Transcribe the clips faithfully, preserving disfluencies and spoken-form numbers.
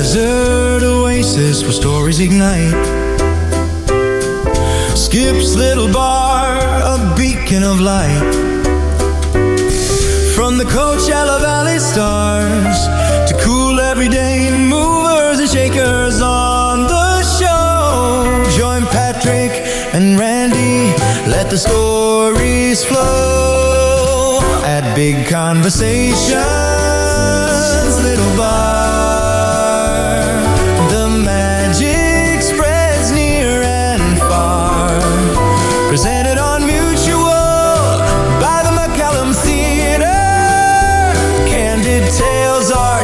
desert oasis where stories ignite. Skip's Little Bar, a beacon of light. From the Coachella Valley stars to cool everyday movers and shakers on the show. Join Patrick and Randy, let the stories flow at Big Conversations Little Bar. The magic spreads near and far. Presented on Mutual by the McCallum Theater. Candid tales are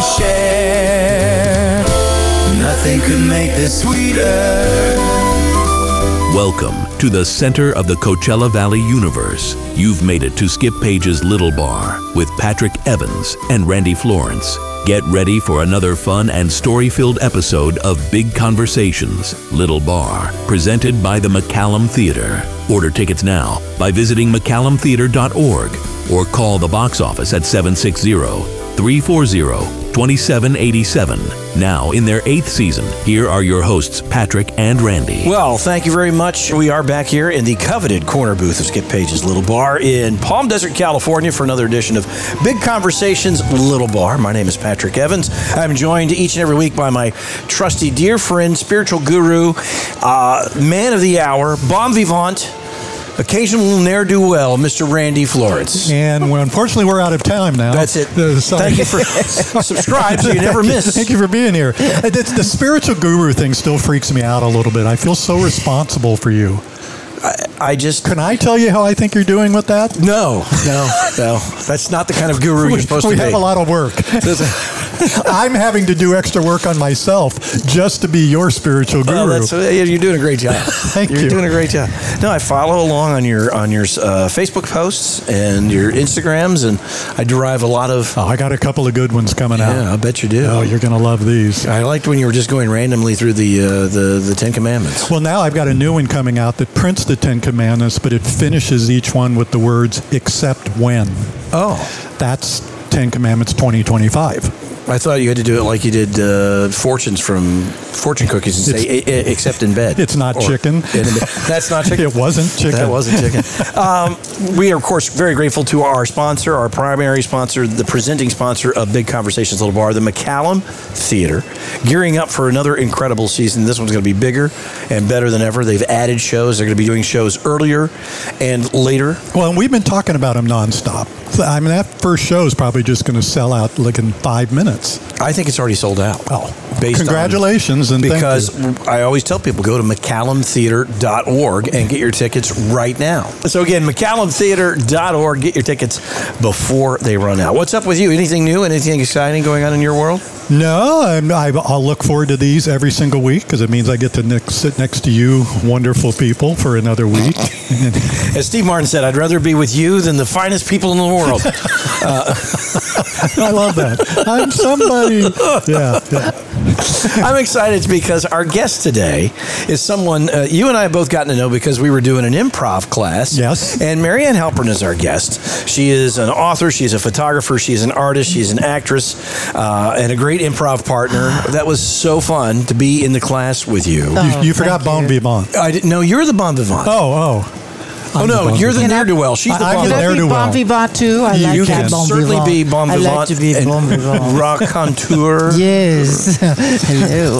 shared. Nothing could make this sweeter. Welcome to the center of the Coachella Valley universe. You've made it to Skip Page's Little Bar with Patrick Evans and Randy Florence. Get ready for another fun and story-filled episode of Big Conversations Little Bar, presented by the McCallum Theater. Order tickets now by visiting McCallum Theater dot org or call the box office at seven six zero, three four zero, two seven eight seven. Now, in their eighth season, here are your hosts, Patrick and Randy. Well, thank you very much. We are back here in the coveted corner booth of Skip Page's Little Bar in Palm Desert, California for another edition of Big Conversations Little Bar. My name is Patrick Evans. I'm joined each and every week by my trusty dear friend, spiritual guru, uh, man of the hour, bon vivant, occasional ne'er-do-well, Mister Randy Florence. And well, unfortunately, we're out of time now. That's it. Uh, Thank you for subscribe so you never miss. Thank you for being here. It's, the spiritual guru thing still freaks me out a little bit. I feel so responsible for you. I, I just... Can I tell you how I think you're doing with that? No, no, no. That's not the kind of guru you're supposed we to be. We have a lot of work. I'm having to do extra work on myself just to be your spiritual guru. Oh, that's, you're doing a great job. Thank you're you. You're doing a great job. No, I follow along on your on your uh, Facebook posts and your Instagrams, and I derive a lot of... Oh, I got a couple of good ones coming yeah, out. Yeah, I bet you do. Oh, you're going to love these. I liked when you were just going randomly through the, uh, the, the Ten Commandments. Well, now I've got a new one coming out that prints the Ten Commandments, but it finishes each one with the words, except when. Oh. That's Ten Commandments twenty twenty-five. I thought you had to do it like you did uh, fortunes from fortune cookies and say, I- I- except in bed. It's not or, chicken. That's not chicken? It wasn't chicken. That wasn't chicken. um, we are, of course, very grateful to our sponsor, our primary sponsor, the presenting sponsor of Big Conversations Little Bar, the McCallum Theater, gearing up for another incredible season. This one's going to be bigger and better than ever. They've added shows. They're going to be doing shows earlier and later. Well, and we've been talking about them nonstop. I mean, that first show is probably just going to sell out like in five minutes. I think it's already sold out. Oh, based congratulations. On, and because thank you. I always tell people, go to McCallum Theater dot org and get your tickets right now. So again, McCallum Theater dot org, get your tickets before they run out. What's up with you? Anything new? Anything exciting going on in your world? No, I'm, I, I'll look forward to these every single week because it means I get to next, sit next to you wonderful people for another week. As Steve Martin said, I'd rather be with you than the finest people in the world. uh, I love that. I'm somebody. Yeah, yeah. I'm excited because our guest today is someone uh, you and I have both gotten to know because we were doing an improv class. Yes. And Marianne Halpern is our guest. She is an author. She's a photographer. She's an artist. She's an actress uh, and a great improv partner. That was so fun to be in the class with you. Oh, you, you forgot Bon Vivant. I didn't know you're the Bon Vivant. Oh, oh. I'm oh, no, the you're the ne'er-do-well. She's the I'm bon the vivant. ne'er-do-well. Bon vivant too. I you like you that can bon certainly vivant. be bon vivant. I like to be bon vivant. Raconteur. Yes. Hello.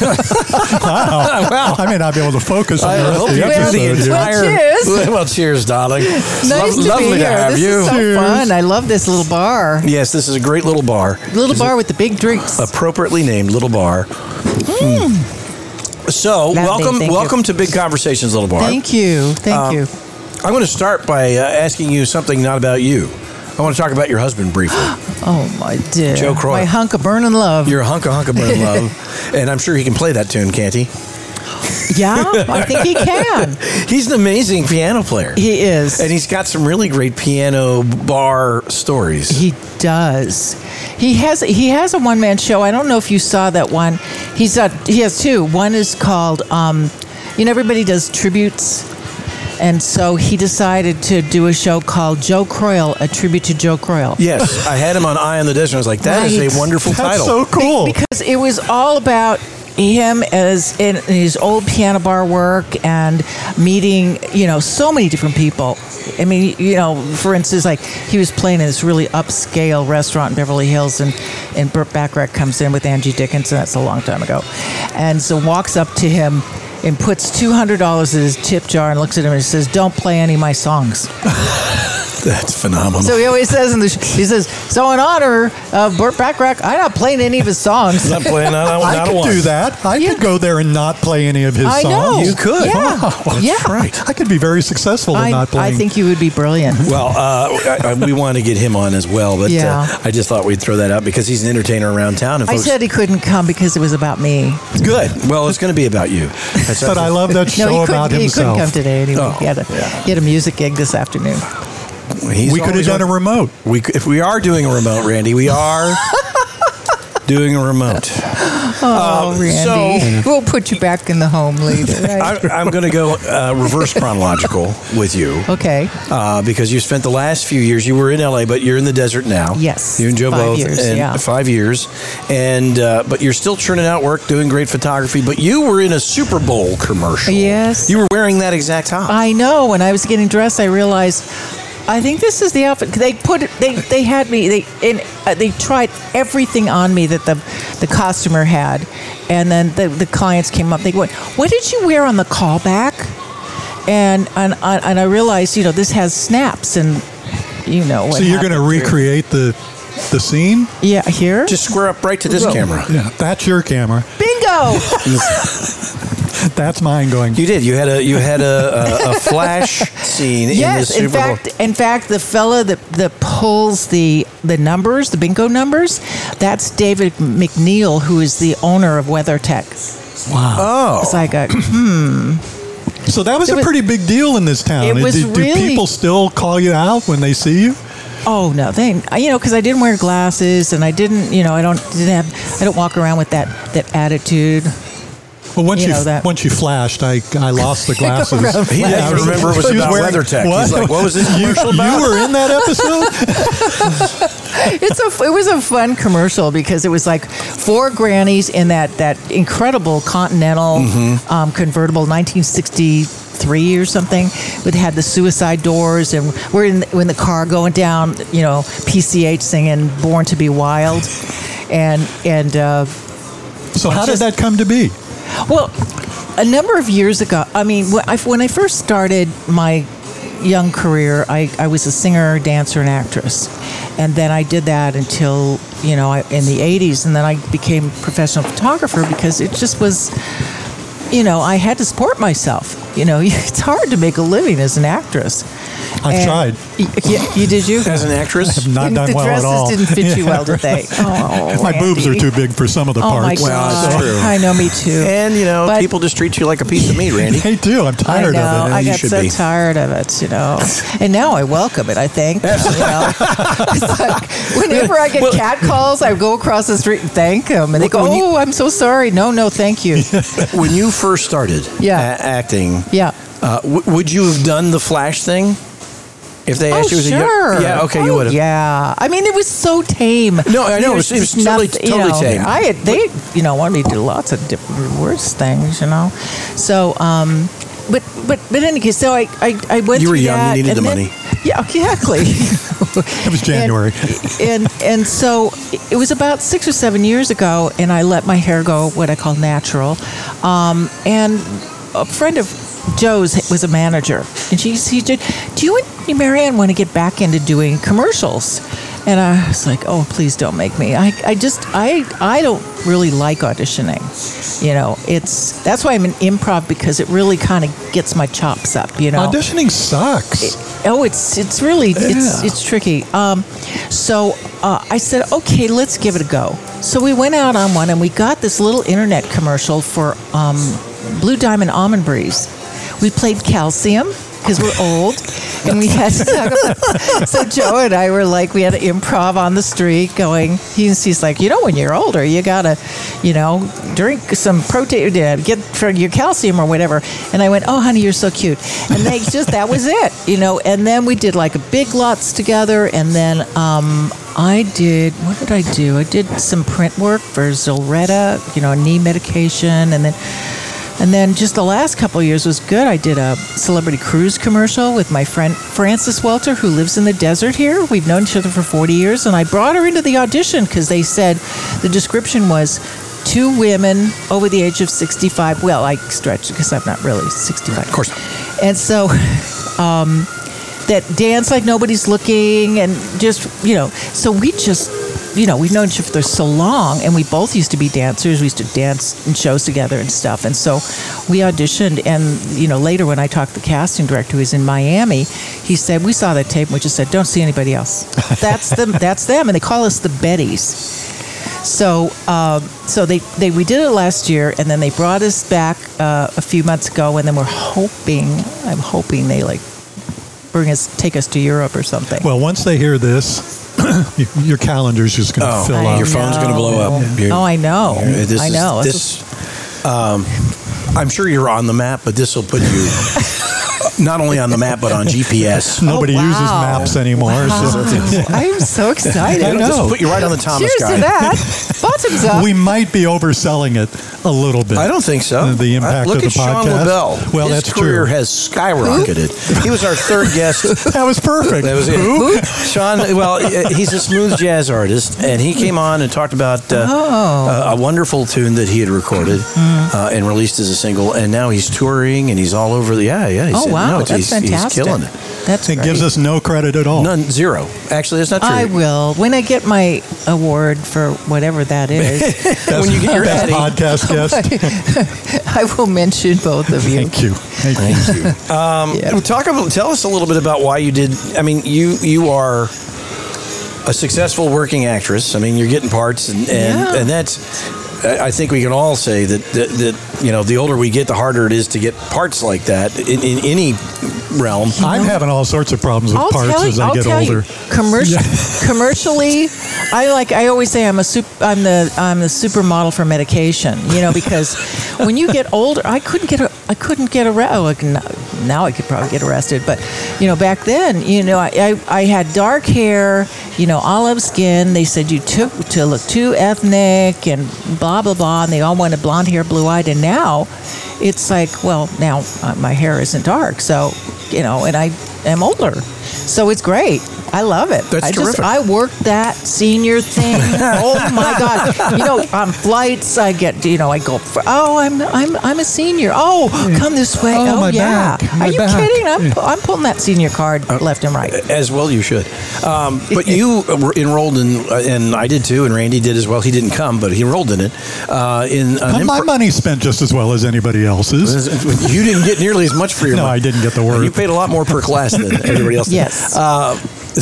Wow. Wow. I may not be able to focus on I the rest hope of the you do episode. the here. entire. Well, cheers. Well, cheers, darling. Nice Lo- to lovely be to here. have this you. is so Cheers. fun. I love this little bar. Yes, this is a great little bar. Little bar with the big drinks. Appropriately named Little Bar. Mm. So, Lovely, welcome, thank welcome you. to Big Conversations, Little Bar. Thank you. Thank Um, you. I'm going to start by uh, asking you something not about you. I want to talk about your husband briefly. Oh, my dear. Joe Croy. My hunk of burning love. You're a hunk of hunk of burning love, and I'm sure he can play that tune, can't he? Yeah, I think he can. He's an amazing piano player. He is. And he's got some really great piano bar stories. He does. He has he has a one man show. I don't know if you saw that one. He's got he has two. One is called um, you know everybody does tributes. And so he decided to do a show called Joe Croyle, a tribute to Joe Croyle. Yes, I had him on Eye on the Desert. I was like, that is Right. a wonderful That's title. so cool. Be- because it was all about him as in his old piano bar work and meeting, you know, so many different people. I mean, you know, for instance, like he was playing in this really upscale restaurant in Beverly Hills, and, and Burt Bacharach comes in with Angie Dickinson. That's a long time ago. And so walks up to him and puts two hundred dollars in his tip jar and looks at him and says, "Don't play any of my songs." That's phenomenal. So he always says in the sh- he says, "So in honor of Burt Bacharach, I'm not playing any of his songs." not playing not, not I a could one. do that. I Yeah. could go there and not play any of his I songs. know. You could. Yeah. Wow, that's Yeah. right. I could be very successful in I, not I playing. think you would be brilliant. Well, uh, I, I, we want to get him on as well, but Yeah. uh, I just thought we'd throw that out because he's an entertainer around town. And I folks, said he couldn't come because it was about me. good. Well, it's going to be about you. That's but I love that No, show he couldn't, about he himself. couldn't come today anyway. Oh, he, had a, yeah. he had a music gig this afternoon. He's We could have always done a on- remote. We, c- if we are doing a remote, Randy, we are doing a remote. Oh, Um, Randy. so- we'll put you back in the home later. I, Right? I'm going to go uh, reverse chronological with you. Okay. Uh, because you spent the last few years, you were in L A, but you're in the desert now. Yes, You and Joe five both. years, and yeah. Five years. And, uh, but you're still churning out work, doing great photography, but you were in a Super Bowl commercial. Yes. You were wearing that exact top. I know. When I was getting dressed, I realized I think this is the outfit. They put it. They they had me. They and uh, they tried everything on me that the the costumer had, and then the the clients came up. They went, "What did you wear on the callback?" And and I- and I realized, you know, this has snaps, and you know. What So you're going to happened through- recreate the the scene? Yeah, here. Just square up right to this Well- camera. Yeah, that's your camera. bingo. That's mine going. You did. You had a you had a, a, a flash scene in Yes, this in Super Bowl. fact, in fact, the fella that, that pulls the the numbers, the bingo numbers, that's David McNeil, who is the owner of WeatherTech. Oh, It's like a So that was It a was- pretty big deal in this town. It was do, do really- people still call you out when they see you? oh no, they you know because I didn't wear glasses and I didn't you know I don't didn't have I don't walk around with that that attitude. Well, once You you, know that- once you flashed, I I lost the glasses. around he Yeah, didn't remember it was She about wearing- WeatherTech. What? He's like, what was this You, commercial about? you were in that episode? It's a it was a fun commercial because it was like four grannies in that that incredible Continental Mm-hmm. um, convertible nineteen sixty-three or something. It had the suicide doors, and we're in in the car going down, you know, P C H singing "Born to Be Wild," and and uh, So how did just- that come to be? well, a number of years ago. I mean, when I, when I first started my young career, I, I was a singer, dancer, and actress. And then I did that until, you know, I, in the eighties. And then I became a professional photographer because it just was, you know, I had to support myself. You know, it's hard to make a living as an actress. I've And- tried. Y- Yeah, you did you? As an actress, Not done the well dresses at all. didn't fit you Yeah, well, did they? Oh, My boobs are Randy. too big for some of the Oh my parts. God! Well, that's true. I know, me too. and you know, But- people just treat you like a piece of meat, Randy. They do. I'm I tired know. of it. I You got should so be. tired of it, you know. And now I welcome it, I think. You know? It's like, whenever I get cat calls, I go across the street and thank them. And they go, When you- oh, I'm so sorry. No, no, thank you. When you first started Yeah. a- acting, Yeah. uh, w- would you have done the Flash thing? If they Oh, asked you, as a young- sure. yeah, okay, Oh, you would have. Yeah. I mean, it was so tame. No, I know, There it was- it was just totally- nothing, you totally know, tame. I had, they, you know, wanted me to do lots of different worse things, you know. So, um, but, but, but in any case, so I, I, I went You were through young, you that, needed and the then- money. Yeah, exactly. It was January. And, and and so it was about six or seven years ago, and I let my hair go what I call natural. Um, and a friend of Joe's was a manager, and she he said, "Do you and Marianne want to get back into doing commercials?" And I was like, "Oh, please don't make me. I, I just I I don't really like auditioning. You know, it's that's why I'm in improv because it really kind of gets my chops up. You know, Auditioning sucks. Oh, it's it's really it's Yeah. it's tricky. Um, so uh, I said, okay, let's give it a go. So we went out on one, and we got this little internet commercial for um, Blue Diamond Almond Breeze. We played Calcium, because we're old, and we had to talk about. So Joe and I were like, we had to improv on the street, going. He's he's like, you know, when you're older, you gotta, you know, drink some protein, get for your calcium or whatever. And I went, oh, honey, you're so cute. And they just that was it, you know. And then we did like a Big Lots together, and then um, I did. What did I do? I did some print work for Zilretta, you know, knee medication, and then. And then just the last couple of years was good. I did a Celebrity Cruise commercial with my friend Frances Welter, who lives in the desert here. We've known each other for forty years, and I brought her into the audition because they said the description was two women over the age of sixty-five. Well, I stretched because I'm not really sixty-five. Of course not. And so um, that dance like nobody's looking, and just, you know, so we just... You know, we've known each other for so long, and we both used to be dancers. We used to dance in shows together and stuff. And so we auditioned, and, you know, later when I talked to the casting director who was in Miami, he said, we saw that tape, and we just said, don't see anybody else. That's them. That's them. And they call us the Bettys. So um, so they, they we did it last year, and then they brought us back uh, a few months ago, and then we're hoping, I'm hoping they, like, bring us, take us to Europe or something. Well, once they hear this, your calendar's just going to Oh, fill I up. your phone's going to blow up. You're- Oh, I know. you're- this I is- know. This, um, I'm sure you're on the map, but this will put you not only on the map, but on G P S. Nobody Oh, wow. uses maps anymore. So I'm so excited. I know. Just put you right on the Thomas Cheers guide. to that. Bottoms up. we might be overselling it a little bit. I don't think so. The impact Uh, look of the at Sean podcast. LaBelle. Well, His that's career true. has skyrocketed. He was our third guest. That was perfect. That was it. Sean, well, uh, he's a smooth jazz artist, and he came on and talked about uh, Oh. a, a wonderful tune that he had recorded uh, and released as a single, and now he's touring and he's all over the yeah, yeah. He Oh, said, wow. no, That's he's, fantastic. He's killing it. That's It great. gives us no credit at all. None, zero. Actually, that's not true. I will. When I get my award for whatever that is, when you get your Best Eddie. podcast guest. I will mention both of you. Thank you. Thank you. Thank you. Um, Yeah. Talk about. Tell us a little bit about why you did. I mean, you you are a successful working actress. I mean, you're getting parts, and and, Yeah. and that's. I I think we can all say that, that that you know the older we get, the harder it is to get parts like that in, in any realm. I'm having all sorts of problems with I'll parts tell as you, I I'll get tell older. you, commercial, commercially, I like. I always say I'm a sup, I'm the I'm the supermodel for medication. You know, because when you get older, I couldn't get a, I couldn't get arrested. Like, now I could probably get arrested, but you know, back then, you know, I, I I had dark hair, you know, olive skin. They said you took to look too ethnic and blah blah blah, and they all wanted blonde hair, blue eyed, and now it's like, well, now uh, my hair isn't dark, so you know, and I am older, so it's great. I love it. That's I terrific. Just, I work that senior thing. Oh my God! You know, on flights, I get. You know, I go. For, oh, I'm I'm I'm a senior. Oh, come this way. Oh, Oh, my yeah. back, Are my you back. kidding? I'm I'm pulling that senior card Uh, left and right. As well, you should. Um, but you were enrolled in, uh, and I did too, and Randy did as well. He didn't come, but he enrolled in it. Uh, in an My impro- money's spent just as well as anybody else's. You didn't get nearly as much for your No, money. I didn't get the word. You paid a lot more per class than everybody else did. Yes. Uh,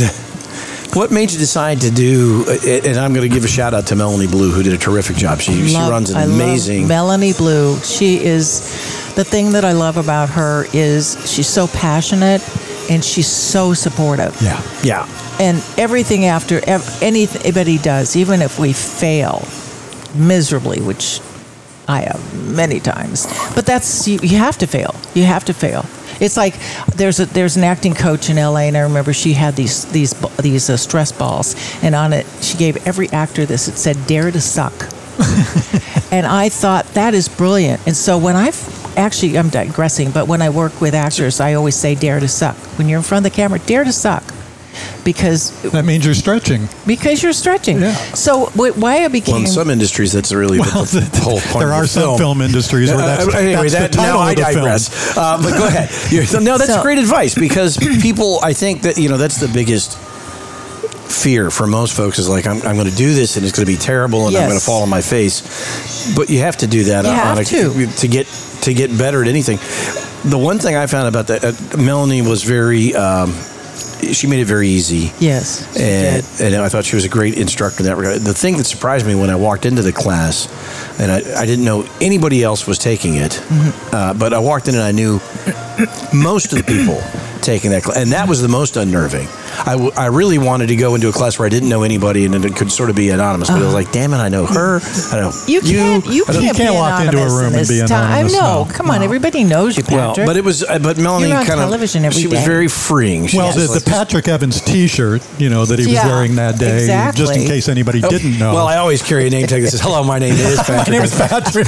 what made you decide to do, and I'm going to give a shout out to Melanie Blue, who did a terrific job. She, she Love- runs an I love amazing... Melanie Blue. She is the thing that I love about her is she's so passionate and she's so supportive. Yeah. Yeah. And everything after ev- anybody does, even if we fail miserably, which I have many times, but that's you, you have to fail. You have to fail. It's like there's a there's an acting coach in L A, and I remember she had these these these uh, stress balls, and on it she gave every actor this. It said "Dare to suck," and I thought that is brilliant. And so when I've actually I'm digressing, but when I work with actors, I always say "Dare to suck." When you're in front of the camera, dare to suck. Because That means you're stretching. because you're stretching. Yeah. So wh- why I became Well, in some industries, that's really the, Well, the, the whole point there of are the some film. film industries where that's, Uh, anyway, that's that, the title now I of the film. digress. Uh, but go ahead. You're, so, no, that's So- great advice because people, I think that, you know, that's the biggest fear for most folks is like, I'm, I'm going to do this and it's going to be terrible and I'm Yes. going to fall on my face. But you have to do that You on have a, to. to get to get better at anything. The one thing I found about that, uh, Melanie was very. Um, she made it very easy. Yes. she And, did. and I thought she was a great instructor in that regard. The thing that surprised me when I walked into the class, and I, I didn't know anybody else was taking it, Mm-hmm. uh, but I walked in and I knew most of the people taking that class, and that was the most unnerving. I, w- I really wanted to go into a class where I didn't know anybody and it could sort of be anonymous, but I was like, damn it, I know her, I know You can't. You, I don't- can't, can't be walk into a anonymous room in and this be time. anonymous, No, no. come on, No. everybody knows you, Well, Patrick. but it was, uh, but Melanie You're on kind of, television every she was day. very freeing. She Well, was the, like- the Patrick Evans T-shirt, you know, that he was Yeah, wearing that day, exactly. just in case anybody Oh, didn't know. Well, I always carry a name tag that says, "Hello, my name is Patrick." My name is Patrick.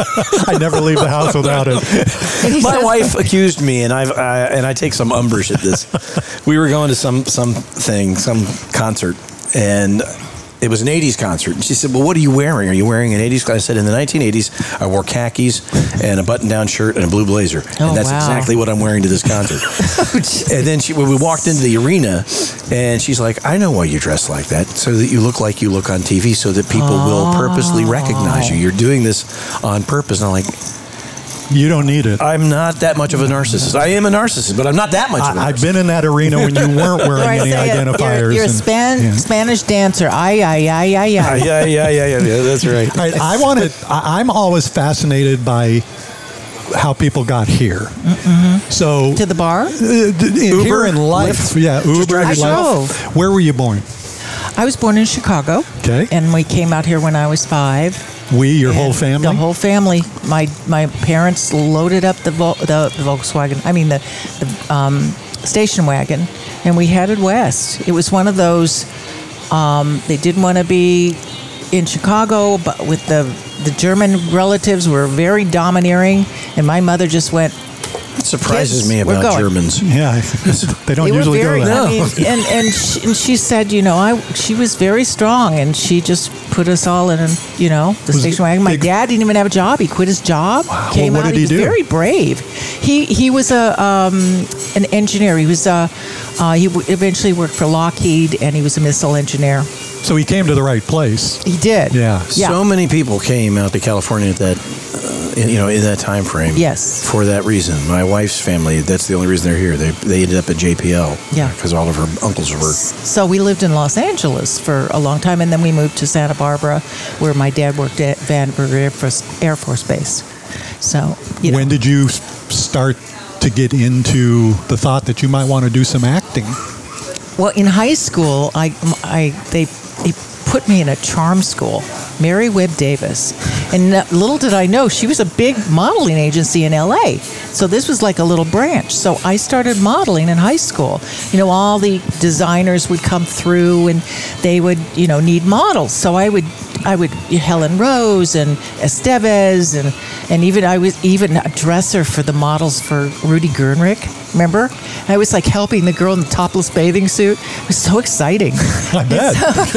I never leave the house without it. My wife accused me, and I've uh, and I take some umbrage at this. We were going to some some thing, some concert, and it was an eighties concert. And she said, "Well, what are you wearing? Are you wearing an eighties?" I said, "In the nineteen eighties, I wore khakis and a button-down shirt and a blue blazer, Oh, and that's wow. exactly what I'm wearing to this concert." And then she, when we walked into the arena, and she's like, "I know why you dress like that, so that you look like you look on T V, so that people will purposely recognize you. You're doing this on purpose." And I'm like, You don't need it. I'm not that much of a narcissist. I am a narcissist, but I'm not that much of a narcissist. I, I've been in that arena when you weren't wearing Right, any say it. identifiers. You're, you're a and- Span- yeah. Spanish dancer. Ay, ay, ay, ay, yeah, ay. yeah, yeah, yeah, yeah, yeah. That's right. I, I want to. I'm always fascinated by how people got here. So To the bar? uh, d- Uber, here in life, Lyft? yeah, Uber. drive I Lyft. drove. Where were you born? I was born in Chicago. Okay. And we came out here when I was five. We, your whole And family. The whole family. My my parents loaded up the Vol- the, the Volkswagen. I mean the the um, station wagon, and we headed west. It was one of those. Um, they didn't want to be in Chicago, but with the the German relatives were very domineering, and my mother just went. It surprises Kids, me we're about going. Germans. Yeah, they don't They were usually very, go there. I mean, and and she, and she said, you know, I she was very strong, and she just put us all in, you know, the Was station it wagon. My big- dad didn't even have a job; he quit his job. Wow. Came Well, what out. did he was do? very brave. He he was a um, an engineer. He was a uh, he w- eventually worked for Lockheed, and he was a missile engineer. So he came to the right place. He did. Yeah. Yeah. So many people came out to California at that, uh, in, you know, in that time frame. Yes. For that reason, my wife's family. That's the only reason they're here. They they ended up at J P L. Yeah. Because all of her uncles were. So we lived in Los Angeles for a long time, and then we moved to Santa Barbara, where my dad worked at Vandenberg Air Force, Air Force Base. So, you know. When did you s- start to get into the thought that you might want to do some acting? Well, in high school, I, I they, they put me in a charm school, Mary Webb Davis. And little did I know, she was a big modeling agency in L A. So this was like a little branch. So I started modeling in high school. You know, all the designers would come through and they would, you know, need models. So I would, I would, Helen Rose and Estevez and, and even, I was even a dresser for the models for Rudy Gernrich. Remember? I was like helping the girl in the topless bathing suit. It was so exciting. I bet.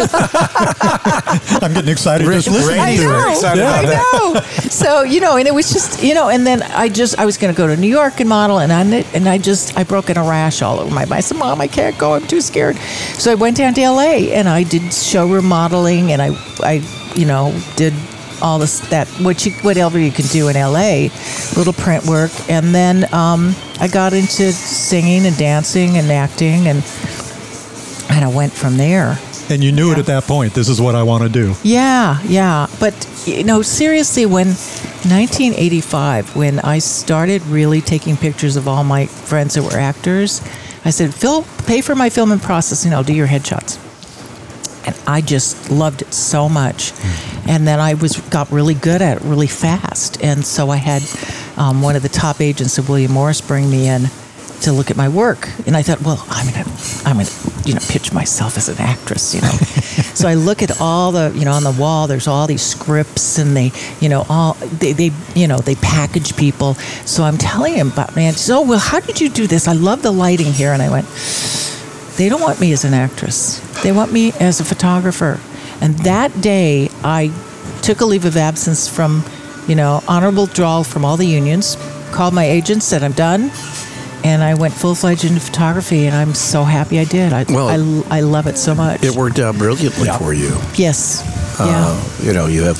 I'm getting excited just listening I to know. it. excited I about know. So you know, and it was just you know, and then I just I was going to go to New York and model, and I and I just I broke in a rash all over my body. I said, "Mom, I can't go. I'm too scared." So I went down to L A and I did showroom modeling, and I I you know did all this that what you whatever you can do in L A, little print work, and then um, I got into singing and dancing and acting, and and I went from there. And you knew it at that point. This is what I want to do. Yeah, yeah. But, you know, seriously, when nineteen eighty-five, when I started really taking pictures of all my friends that were actors, I said, Phil, pay for my film and processing. I'll do your headshots. And I just loved it so much. And then I was got really good at it really fast. And so I had um, one of the top agents of William Morris bring me in to look at my work, and I thought, well, I'm gonna, I'm gonna, you know, pitch myself as an actress, you know. So I look at all the, you know, on the wall. There's all these scripts, and they, you know, all they, they, you know, they package people. So I'm telling him about, man. So, well, how did you do this? I love the lighting here, and I went, they don't want me as an actress. They want me as a photographer. And that day, I took a leave of absence from, you know, honorable withdrawal from all the unions. Called my agent, said I'm done. And I went full-fledged into photography, and I'm so happy I did. I, Well, I, I love it so much. It worked out brilliantly for you. Yes. Uh, Yeah. you know, you have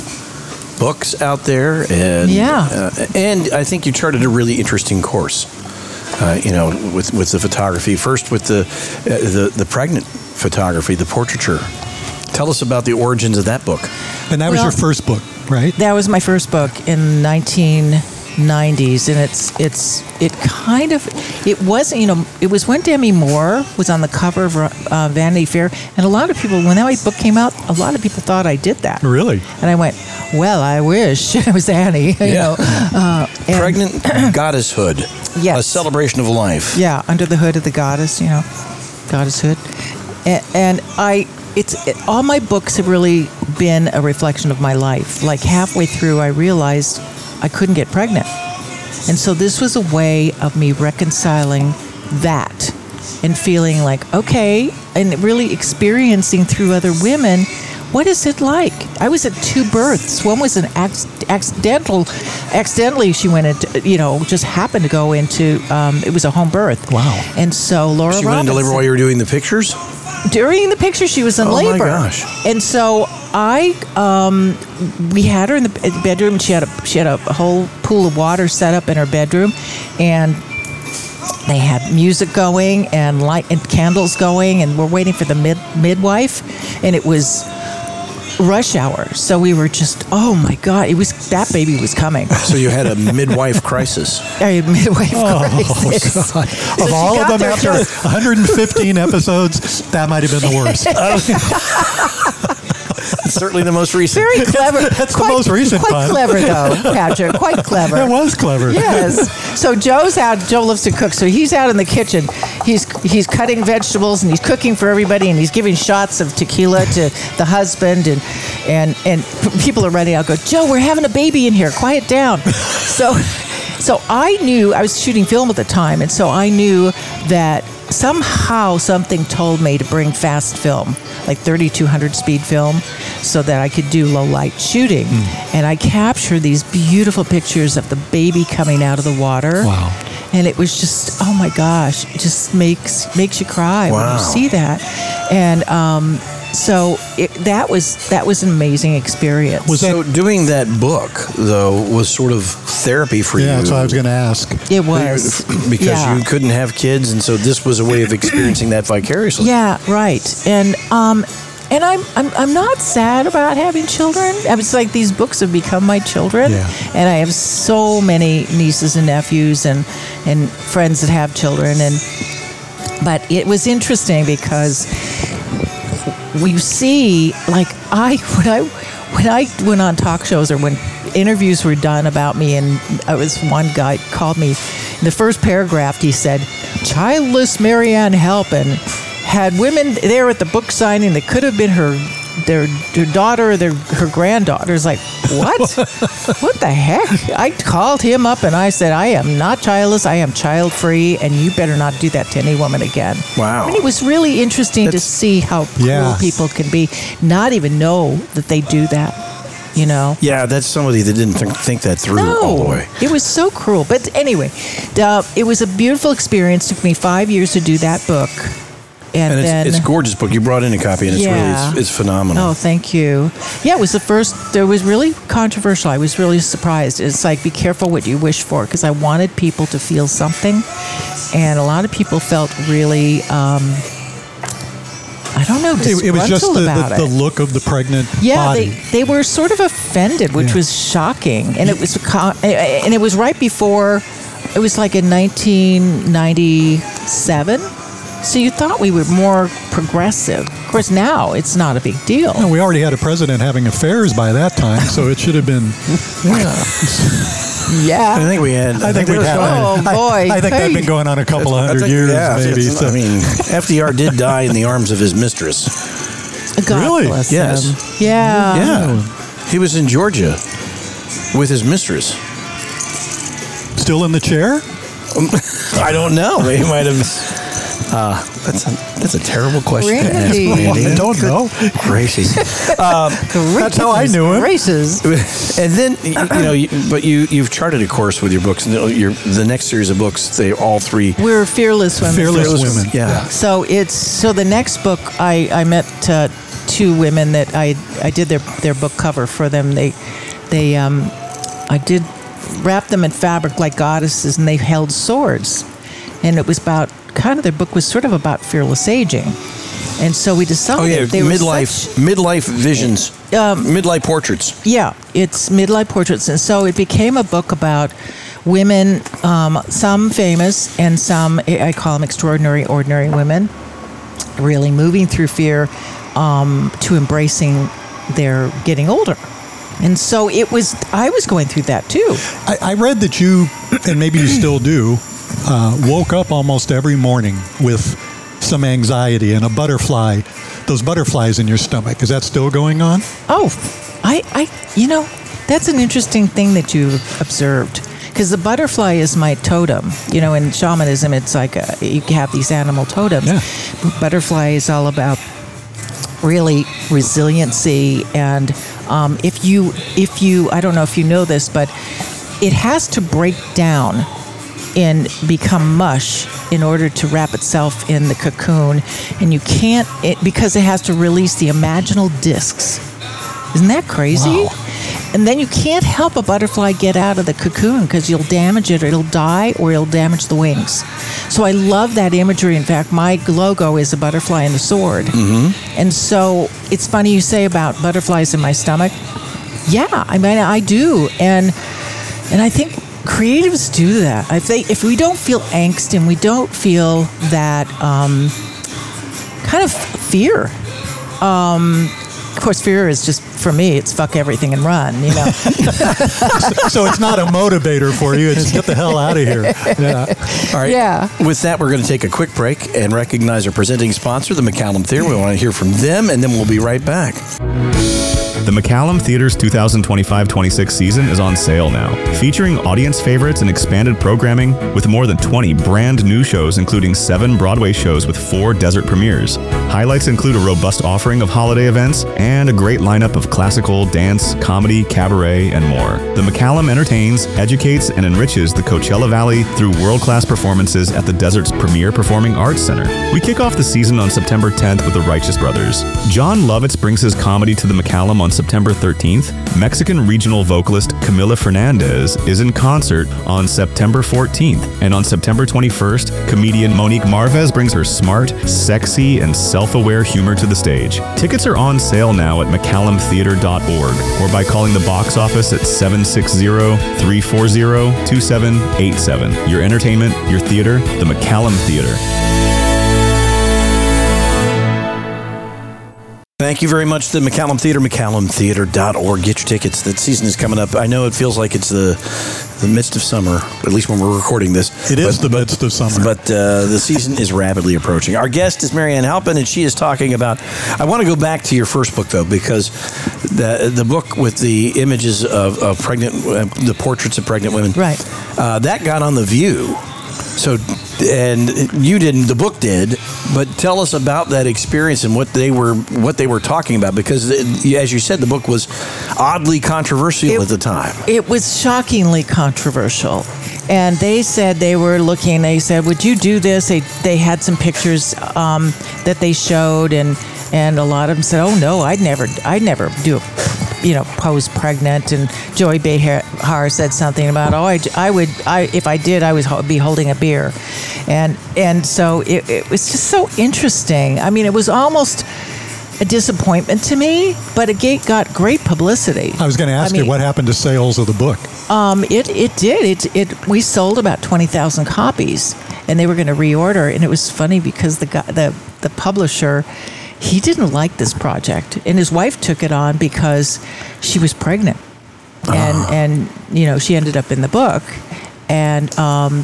books out there, and Yeah. uh, and I think you charted a really interesting course. uh, you know, with with the photography. First with the uh, the the pregnant photography, the portraiture. Tell us about the origins of that book. And that was Well- your first book, right? That was my first book in nineteen nineties, and it's it's it kind of it wasn't you know it was when Demi Moore was on the cover of uh, Vanity Fair, and a lot of people, when that book came out, a lot of people thought I did that. Really? And I went, well, I wish I was Annie. You Yeah. know, uh, and- Pregnant Goddesshood. Yes. A celebration of life. Yeah, under the hood of the goddess, you know, goddess hood, and, and I. It's it, all my books have really been a reflection of my life. Like halfway through, I realized I couldn't get pregnant, and so this was a way of me reconciling that and feeling like okay, and really experiencing through other women. What is it like? I was at two births. One was an ac- accidental, accidentally she went into, you know, just happened to go into, um, it was a home birth. Wow. And so Laura She went into labor Robinson- while you were doing the pictures? during the picture she was in Oh, my labor. gosh. And so I, um, we had her in the in the bedroom. She had a she had a whole pool of water set up in her bedroom, and they had music going and light and candles going, and we're waiting for the mid, midwife, and it was rush hour. So we were just, oh my God, it was that baby was coming. So you had a midwife crisis. A midwife Oh, crisis. God. So Of she all of got them, there after just- one hundred fifteen episodes, that might have been the worst. Certainly the most recent. Very clever. That's the quite, most recent Quite pun. clever, though, Patrick. Quite clever. That was clever. Yes. So Joe's out. Joe loves to cook, so he's out in the kitchen. He's he's cutting vegetables and he's cooking for everybody, and he's giving shots of tequila to the husband, and and and people are running out. Go, Joe, we're having a baby in here. Quiet down. So, so I knew I was shooting film at the time, and so I knew that somehow something told me to bring fast film, like thirty-two hundred speed film, so that I could do low light shooting. Mm. And I captured these beautiful pictures of the baby coming out of the water. Wow. And it was just, oh my gosh, it just makes makes you cry when Wow. you see that. And um, so it, that was that was an amazing experience. Was So doing that book, though, was sort of therapy for you. Yeah, that's what I was going to ask. It was. Because Yeah. you couldn't have kids, and so this was a way of experiencing that vicariously. Yeah, right. And um, and I'm, I'm I'm not sad about having children. It's like these books have become my children, Yeah. and I have so many nieces and nephews and and friends that have children. And but it was interesting because we see, like I when I when I went on talk shows or when interviews were done about me, and I was one guy called me in the first paragraph, he said, childless Marianne Halpin had women there at the book signing that could have been her their, their daughter or their, her granddaughter. It's like, what? What the heck? I called him up and I said, I am not childless, I am child free, and you better not do that to any woman again. Wow. I mean, it was really interesting to That's- see how cruel Yeah. people can be, not even know that they do that, you know? Yeah, that's somebody that didn't think, think that through all the way. It was so cruel. But anyway, uh, it was a beautiful experience. It took me five years to do that book. And, And then, it's, it's a gorgeous book. You brought in a copy, and it's Yeah. really it's, it's phenomenal. Oh, thank you. Yeah, it was the first. It was really controversial. I was really surprised. It's like, be careful what you wish for, because I wanted people to feel something, and a lot of people felt really, um, I don't know, It, it was just disgruntled the, about the, the it. look of the pregnant Yeah, body. they, they were sort of offended, which Yeah. was shocking, and it was co- and it was right before. It was like in nineteen ninety-seven. So you thought we were more progressive. Of course, now it's not a big deal. No, we already had a president having affairs by that time, so it should have been. I Yeah. think we had. I think we'd have. Oh, I- boy. I, think that'd Hey. been going on a couple of I hundred think- years, yeah, maybe. it's- So. I mean, F D R did die in the arms of his mistress. God Really? bless Yes. him. Yeah. Yeah, he was in Georgia with his mistress. Still in the chair? I don't know. He might have. Uh, that's a that's a terrible question to ask, Randy. Randy. I don't know. Gracious. That's how I knew him. Races. And then you you know, you, but you you've charted a course with your books. Your the next series of books, they all three. We're fearless women. Fearless Fearless women. Yeah. So it's so the next book I I met uh, two women that I I did their their book cover for them. They they um I did wrap them in fabric like goddesses, and they held swords. and it was about kind of their book was sort of about fearless aging, and so we decided. Oh yeah, they were midlife such, midlife visions, um, midlife portraits. Yeah, it's midlife portraits, and so it became a book about women, um, some famous and some I call them extraordinary, ordinary women, really moving through fear um, to embracing their getting older. And so it was, I was going through that too. I, I read that you, and maybe you still do, uh, woke up almost every morning with some anxiety and a butterfly, those butterflies in your stomach. Is that still going on? Oh, I, I you know, that's an interesting thing that you observed. Because the butterfly is my totem. You know, in shamanism, it's like a, you have these animal totems. Yeah. Butterfly is all about really resiliency, and um, if you, if you, I don't know if you know this, but it has to break down and become mush in order to wrap itself in the cocoon, and you can't it, because it has to release the imaginal discs. Isn't that crazy? Wow. And then you can't help a butterfly get out of the cocoon because you'll damage it, or it'll die, or it'll damage the wings. So I love that imagery. In fact, my logo is a butterfly and a sword. Mm-hmm. And so it's funny you say about butterflies in my stomach. Yeah, I mean, I do. And and I think creatives do that. If, they, if we don't feel angst and we don't feel that um, kind of fear, um, of course, fear is just, for me, it's fuck everything and run, you know. so, so it's not a motivator for you. It's get the hell out of here. Yeah. All right. Yeah. With that, we're going to take a quick break and recognize our presenting sponsor, the McCallum Theater. We want to hear from them, and then we'll be right back. The McCallum Theater's two thousand twenty-five twenty-six season is on sale now, featuring audience favorites and expanded programming with more than twenty brand new shows, including seven Broadway shows with four desert premieres. Highlights include a robust offering of holiday events and a great lineup of classical, dance, comedy, cabaret, and more. The McCallum entertains, educates, and enriches the Coachella Valley through world-class performances at the Desert's premier performing arts center. We kick off the season on September tenth with the Righteous Brothers. John Lovitz brings his comedy to the McCallum on September thirteenth. Mexican regional vocalist Camila Fernandez is in concert on September fourteenth. And on September twenty-first, comedian Monique Marvez brings her smart, sexy, and self-aware humor to the stage. Tickets are on sale now at mccallum theater dot org or by calling the box office at seven six zero, three four zero, two seven eight seven. Your entertainment, your theater, the McCallum Theater. Thank you very much to the McCallum Theater, mccallum theater dot org. Get your tickets. That season is coming up. I know it feels like it's the the midst of summer, at least when we're recording this. It is but, the midst of summer. But uh, the season is rapidly approaching. Our guest is Marianne Halpin, and she is talking about... I want to go back to your first book, though, because the the book with the images of, of pregnant, uh, the portraits of pregnant women, Right. Uh, that got on The View. So, and you didn't, the book did, but tell us about that experience and what they were what they were talking about, because as you said, the book was oddly controversial It- at the time. It was shockingly controversial. And they said they were looking, they said, would you do this? They, they had some pictures um, that they showed, and, and a lot of them said, oh, no, I'd never, I'd never do a, you know, pose pregnant. And Joy Behar said something about, oh, I, I would, I, if I did, I would be holding a beer. And, and so it, it was just so interesting. I mean, it was almost a disappointment to me, but it ga- got great publicity. I was going to ask I mean, you, what happened to sales of the book? Um, it it did. It it we sold about twenty thousand copies, and they were going to reorder. And it was funny because the guy, the the publisher, he didn't like this project, and his wife took it on because she was pregnant, and Ah. and you know she ended up in the book, and um,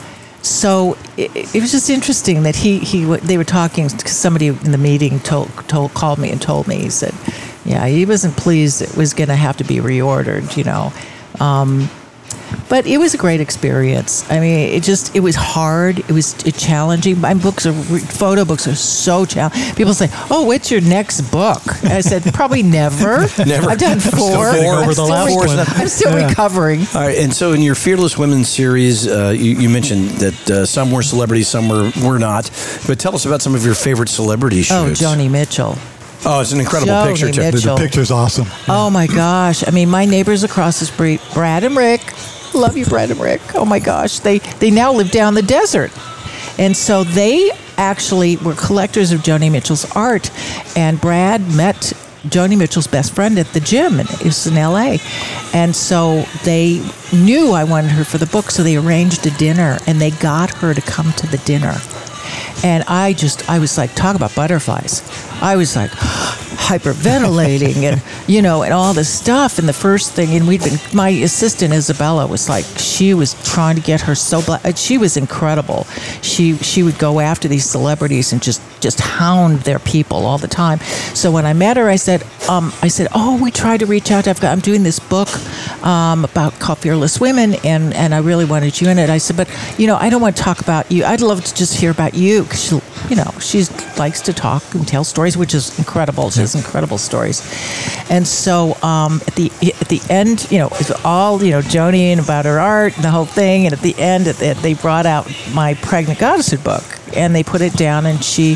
so it, it was just interesting that he he w- they were talking. Somebody in the meeting told told called me and told me, he said, yeah, he wasn't pleased it was going to have to be reordered, you know. Um, but it was a great experience. I mean, it just, it was hard. It was it challenging. My books are, photo books are so challenging. People say, oh, what's your next book? And I said, probably never. Never. I've done four. getting over I'm the still last reco- one. I'm still Yeah. recovering. All right, and so in your Fearless Women series, uh, you, you mentioned that uh, some were celebrities, some were, were not. But tell us about some of your favorite celebrity Oh, shoots. Joni Mitchell. Oh, it's an incredible Joni picture, too. The, the Mitchell. picture's awesome. Oh my gosh! I mean, my neighbors across the street, Brad and Rick. Love you, Brad and Rick. Oh my gosh, they they now live down the desert, And so they actually were collectors of Joni Mitchell's art, and Brad met Joni Mitchell's best friend at the gym, and it was in L A. And so they knew I wanted her for the book, so they arranged a dinner, and they got her to come to the dinner. And I just, I was like, talk about butterflies. I was like hyperventilating and, you know, and all this stuff. And the first thing, and we'd been, my assistant Isabella was like, she was trying to get her so black. She was incredible. She she would go after these celebrities and just, just hound their people all the time. So when I met her, I said, um, I said, oh, we tried to reach out. I've got, I'm doing this book um, about called Fearless Women, and, and I really wanted you in it. I said, but, you know, I don't want to talk about you. I'd love to just hear about you, because she, you know, she likes to talk and tell stories, which is incredible. She has incredible stories. And so um, at the at the end, you know, it's all, you know, Joni and about her art and the whole thing. And at the end, they brought out my Pregnant Goddesshood book, and they put it down, and she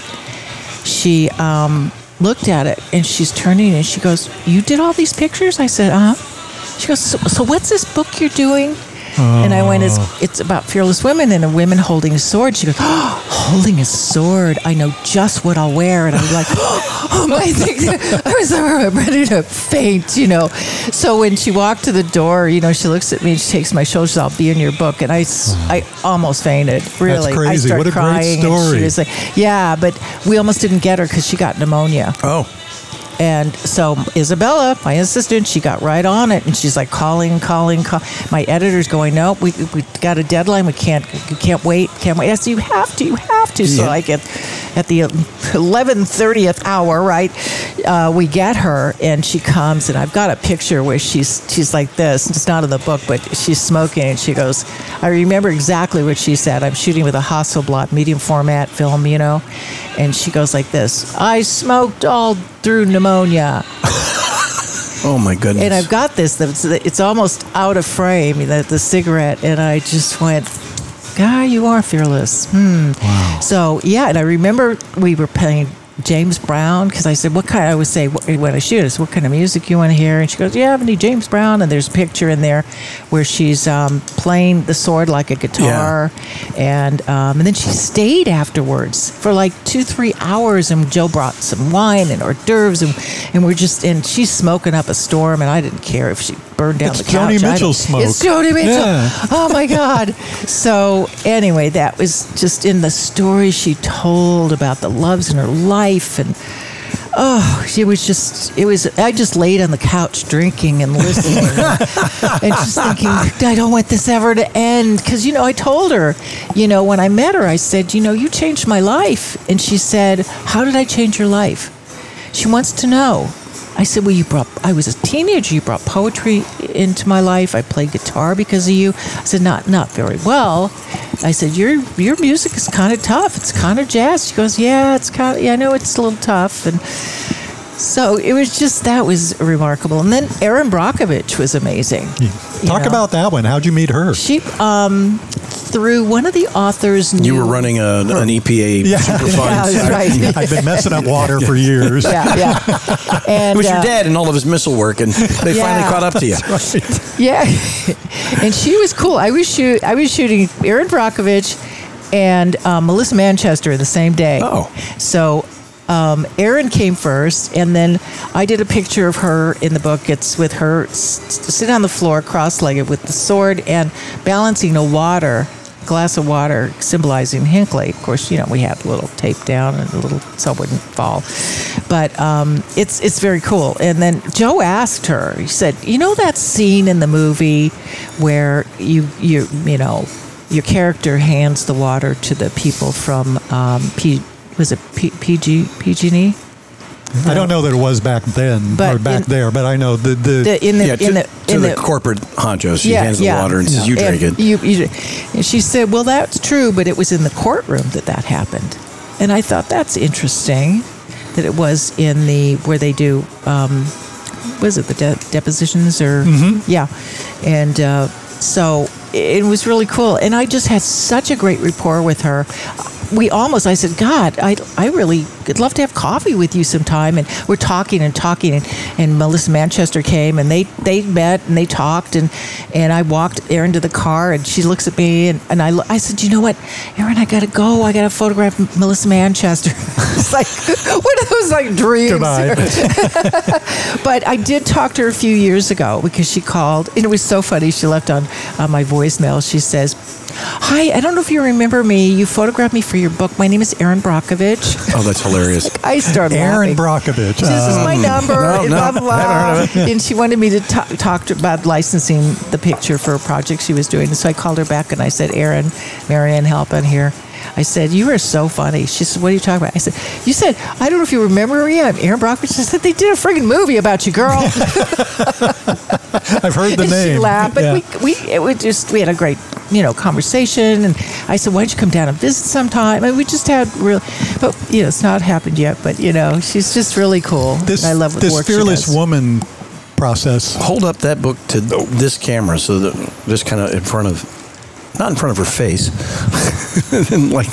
she um, looked at it, and she's turning, and she goes, "You did all these pictures?" I said, "Uh huh." She goes, so, so what's this book you're doing? Oh. And I went, it's, it's about fearless women and a woman holding a sword. She goes, oh, holding a sword. I know just what I'll wear. And I was like, oh my thing. I was ready to faint, you know. So when she walked to the door, you know, she looks at me and she takes my shoulder. She says, I'll be in your book. And I, I almost fainted, really. That's crazy. I started what a crying, great story. And she was like, yeah, but we almost didn't get her because she got pneumonia. Oh. And so Isabella, my assistant, she got right on it, and she's like calling, calling, call. My editor's going, no, we we got a deadline. We can't, we can't wait, can't wait. I said, you have to, you have to. So Yeah. I get at the eleven thirtieth hour, right? Uh, we get her, and she comes, and I've got a picture where she's she's like this. It's not in the book, but she's smoking, and she goes, I remember exactly what she said. I'm shooting with a Hasselblad medium format film, you know, and she goes like this: I smoked all through pneumonia. Oh my goodness. And I've got this, it's, it's almost out of frame, the, the cigarette, and I just went, God, you are fearless. Hmm. Wow. So, yeah, and I remember we were playing James Brown, because I said, what kind, I would say, when I shoot, I said, what kind of music you want to hear? And she goes, yeah, I need James Brown. And there's a picture in there where she's um, playing the sword like a guitar. Yeah. And um, and then she stayed afterwards for like two, three hours. And Joe brought some wine and hors d'oeuvres. And, and we're just, and she's smoking up a storm. And I didn't care if she burned down it's the couch. Joni Mitchell smoke. It's Joni Mitchell. Yeah. Oh my God. So anyway, that was just in the story she told about the loves in her life. And oh, it was just, it was, I just laid on the couch drinking and listening and just thinking, I don't want this ever to end. Because, you know, I told her, you know, when I met her, I said, you know, you changed my life. And she said, how did I change your life? She wants to know. I said, well, you brought, I was a teenager, you brought poetry into my life. I played guitar because of you. I said, not not very well. I said, your your music is kind of tough. It's kind of jazz. She goes, yeah, it's kind of, yeah, I know it's a little tough. And so it was just, that was remarkable. And then Erin Brockovich was amazing. Talk know. about that one. How'd you meet her? She, um, through one of the authors. You knew, were running a, an E P A Yeah. Superfund. Yeah, right. I've been messing up water for years. Yeah, yeah. And, It was your uh, dad and all of his missile work, and they Yeah. finally caught up to you. Yeah, and she was cool. I was shoot. I was shooting Erin Brockovich and um, Melissa Manchester the same day. Oh. So um, Erin came first, and then I did a picture of her in the book. It's with her s- sitting on the floor, cross-legged, with the sword and balancing a water glass of water, symbolizing Hinckley. Of course, you know, we had a little tape down and a little so it wouldn't fall. But um, it's it's very cool. And then Joe asked her. He said, "You know that scene in the movie where you you you know your character hands the water to the people from um, P was it P, PG PG and E?" I don't know that it was back then But or back in- there, but I know the the, The, in the Yeah, to, in the to in the, the corporate honchos. She hands the water and says, you And drink it. You, you, and she said, well, that's true, but it was in the courtroom that that happened. And I thought, that's interesting that it was in the, where they do, um, was it the de- depositions or, Mm-hmm. yeah. And uh, so it was really cool. And I just had such a great rapport with her. We almost, I said, God, I, I really I'd love to have coffee with you sometime. And we're talking and talking, and, and Melissa Manchester came, and they, they met and they talked, and, and I walked Erin to the car, and she looks at me, and, and I, I said, you know what, Erin, I got to go. I got to photograph Melissa Manchester. It's like, what are those like dreams? Goodbye. But I did talk to her a few years ago because she called, and it was so funny. She left on, on my voicemail. She says, hi, I don't know if you remember me. You photographed me for your book. My name is Erin Brockovich. Oh, that's hilarious. I started Erin laughing. Brockovich. This is my Um, number. no, and no, blah, blah, blah. I haven't heard of And she wanted me to ta- talk to, about licensing the picture for a project she was doing. And so I called her back and I said, Erin, Marianne Halpin here. I said, you are so funny. She said, what are you talking about? I said, you said, I don't know if you remember me. I'm Erin Brockovich. I said, they did a friggin' movie about you, girl. I've heard the And name. she laughed, but Yeah. we, we, it was just, we had a great, you know, conversation. And I said, why don't you come down and visit sometime? And we just had real, but, you know, it's not happened yet, but, you know, she's just really cool. This, and I love what this work she fearless does. woman process. Hold up that book to this camera so that just kind of in front of, not in front of her face, and like,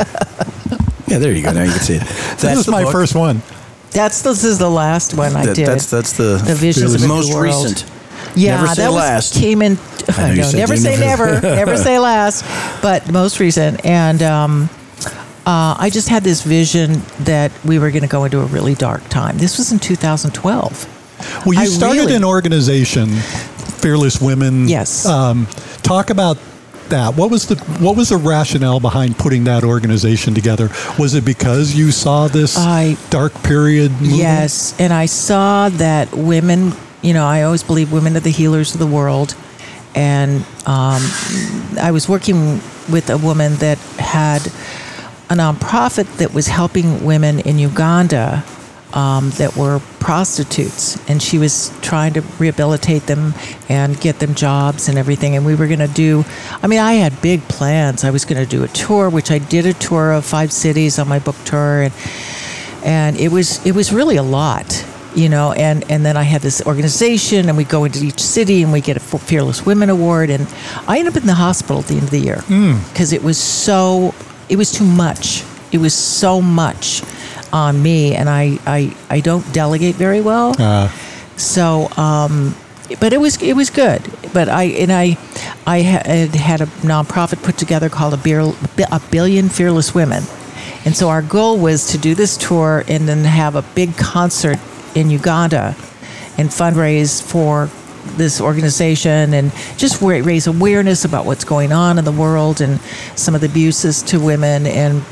yeah, there you go. Now you can see it. That's This is the my book. first one. That's this is the last one I That- did. That's that's the, The Visions of a New most World. recent. Yeah, Never say that was, last. came in. I know I you know, said never you say never- never, never say last, but most recent. And um, uh, I just had this vision that we were going to go into a really dark time. This was in two thousand twelve. Well, you I started really- an organization, Fearless Women. Yes. Um, talk about that. What was the what was the rationale behind putting that organization together? Was it because you saw this I- dark period movement? Yes, and I saw that women, you know, I always believe women are the healers of the world. And um, I was working with a woman that had a nonprofit that was helping women in Uganda um, that were prostitutes. And she was trying to rehabilitate them and get them jobs and everything. And we were going to do, I mean, I had big plans. I was going to do a tour, which I did a tour of five cities on my book tour. And, and it was it was really a lot. You know, and, and then I had this organization, and we go into each city, and we get a Fearless Women Award, and I ended up in the hospital at the end of the year because it was so, it was too much. It was so much on me, and I, I, I don't delegate very well. Uh, So, um, but it was it was good. But I and I, I had had a nonprofit put together called a, Beer, a Billion Fearless Women, and so our goal was to do this tour and then have a big concert in Uganda and fundraise for this organization and just raise awareness about what's going on in the world and some of the abuses to women. And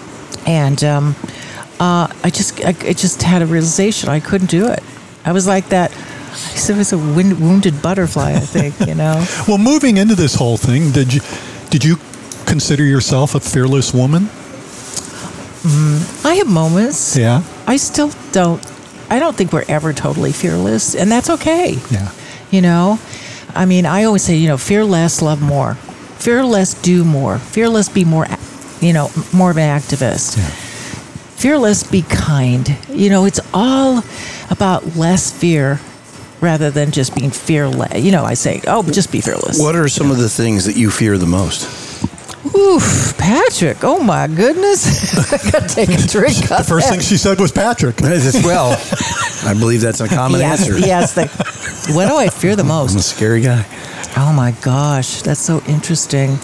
and um, uh, I just I, I just had a realization I couldn't do it. I was like that. I said it was a wind, wounded butterfly, I think, you know. well, moving into this whole thing, did you did you consider yourself a fearless woman? Mm, I have moments. Yeah. I still don't. I don't think we're ever totally fearless, and that's okay. Yeah. You know, I mean, I always say, you know, fear less, love more. Fear less, do more. Fear less, be more, you know, more of an activist. Yeah. Fear less, be kind. You know, it's all about less fear rather than just being fearless. You know, I say, oh, just be fearless. What are some of the things that you fear the most? Oof, Patrick. Oh, my goodness. I got to take a drink. The first thing she said was Patrick. Well, I believe that's a common yes, answer. yes. The, what do I fear the most? I'm a scary guy. Oh my gosh, that's so interesting.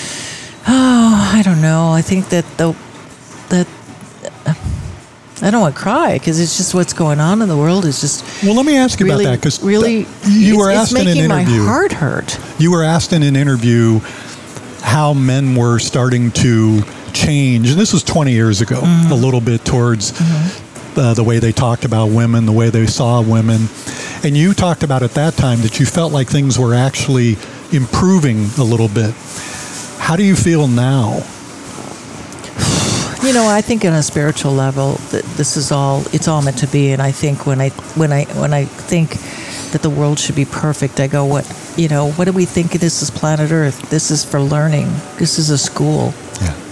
Oh, I don't know. I think that the that uh, I don't want to cry because it's just what's going on in the world is just Well, let me ask you really, about that because really you were it's, asked it's in an making interview. my heart hurt. You were asked in an interview how men were starting to change, and this was twenty years ago, Mm-hmm. a little bit towards Mm-hmm. uh, the way they talked about women, the way they saw women. And you talked about at that time that you felt like things were actually improving a little bit. How do you feel now? You know, I think on a spiritual level, that this is all, it's all meant to be. And I think when I, when I, when I think that the world should be perfect, I go, what, you know, what do we think this is planet Earth? This is for learning. This is a school. Yeah.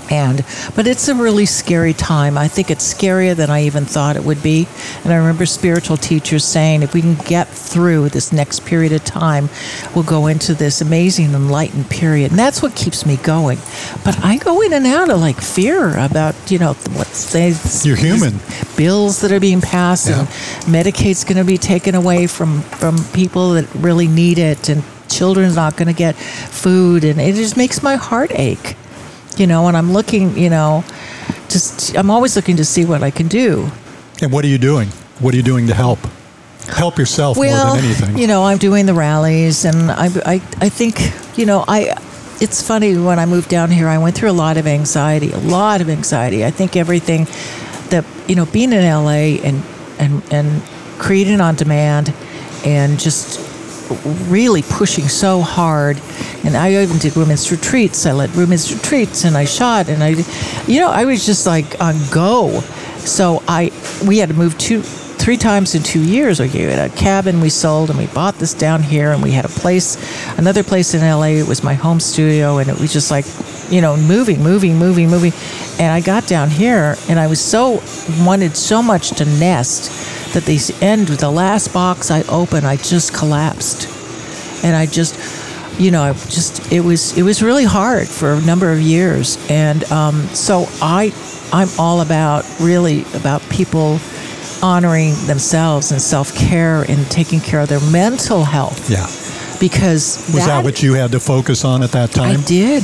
And, but it's a really scary time. I think it's scarier than I even thought it would be. And I remember spiritual teachers saying, if we can get through this next period of time, we'll go into this amazing enlightened period. And that's what keeps me going. But I go in and out of like fear about, you know, what's they, You're human. bills that are being passed, Yeah. and Medicaid's going to be taken away from, from people that really need it, and children's not going to get food. And it just makes my heart ache. You know, and I'm looking, you know, just, I'm always looking to see what I can do. And what are you doing? What are you doing to help? Help yourself Well, more than anything. you know, I'm doing the rallies, and I, I, I think, you know, I, it's funny, when I moved down here, I went through a lot of anxiety, a lot of anxiety. I think everything that, you know, being in L A and, and, and creating on demand and just really pushing so hard. And I even did women's retreats. I led women's retreats, and I shot, and I, you know, I was just like on go. So I, we had to move two, three times in two years. We had a cabin we sold, and we bought this down here, and we had a place, another place in L A. It was my home studio, and it was just like, you know, moving, moving, moving, moving. And I got down here, and I was so, wanted so much to nest that the end, the last box I opened, I just collapsed. And I just, you know, I just, it was, it was really hard for a number of years. And um, so I, I'm all about, really about people honoring themselves and self-care and taking care of their mental health. Yeah. Because Was that what you had to focus on at that time? I did.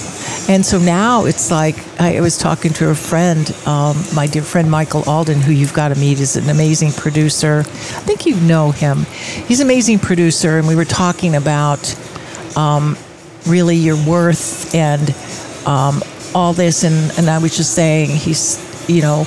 And so now it's like, I was talking to a friend, um, my dear friend Michael Alden, who you've got to meet, is an amazing producer. I think you know him. He's an amazing producer, and we were talking about um, really your worth and um, all this. And, and I was just saying, he's, you know,